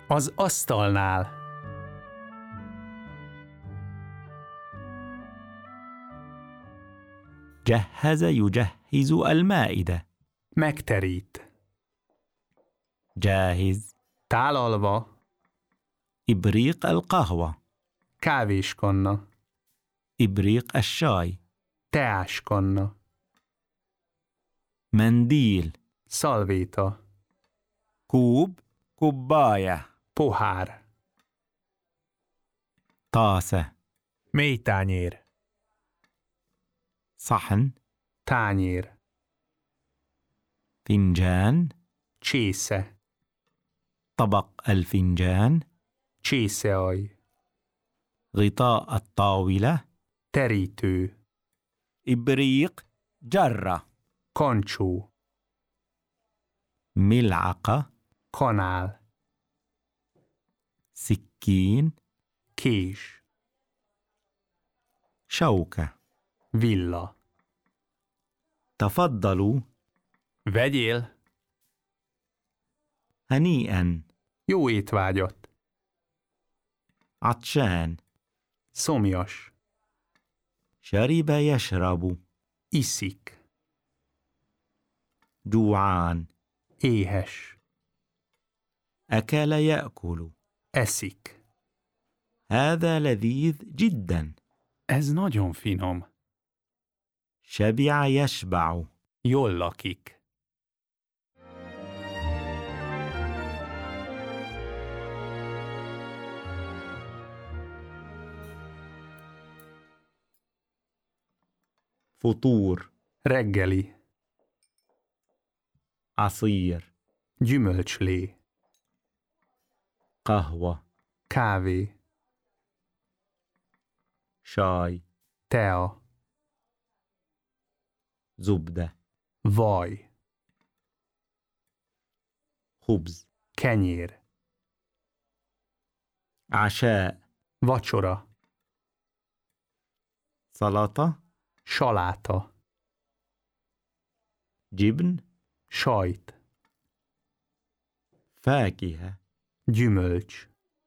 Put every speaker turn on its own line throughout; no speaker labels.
Az asztalnál.
جهز يجهز المائدة.
Megterít.
جاهز.
Tálalva.
إبريق القهوة.
Kávéskonna.
إبريق الشاي.
Teáskonna.
منديل.
Szalvéta.
كوب. كوباية.
Pohár.
طاسة.
Mélytányér.
صحن.
Tányér.
فنجان.
Csésze.
طبق الفنجان.
Csészealj.
غطاء الطاولة.
Terítő.
إبريق. جرة.
Kancsó.
ملعقة.
Kanál.
سكين.
Kés.
شوكة.
Villa.
تفضلوا.
Vegyél.
هنيئا.
Jó étvágyat.
عطشان.
Szomjas.
شرب يشرب.
Iszik.
جوعان.
Éhes.
أكل يأكل.
Eszik.
هذا لذيذ جدا.
Ez nagyon finom.
شبع يشبع.
Jól lakik.
فطور.
Reggeli.
عصير.
Gyümölcslé.
قهوة.
Kávé.
شاي.
Tea.
زبدة.
Vaj.
خبز.
Kenyér.
عشاء.
Vacsora.
سلطة.
Saláta.
جبن.
Sajt.
فاكهة.
Gyümölcs.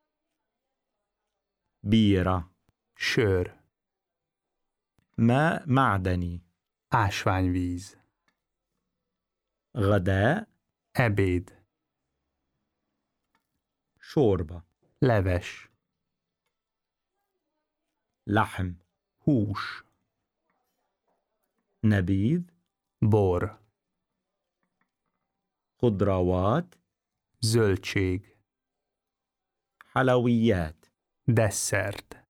بيرة.
Sör.
ماء معدني.
Ásványvíz.
غداء.
Ebéd.
شوربة.
Leves.
لحم.
Hús.
نبيذ.
Bor.
خضروات.
Zöldség.
حلويات.
Desszert.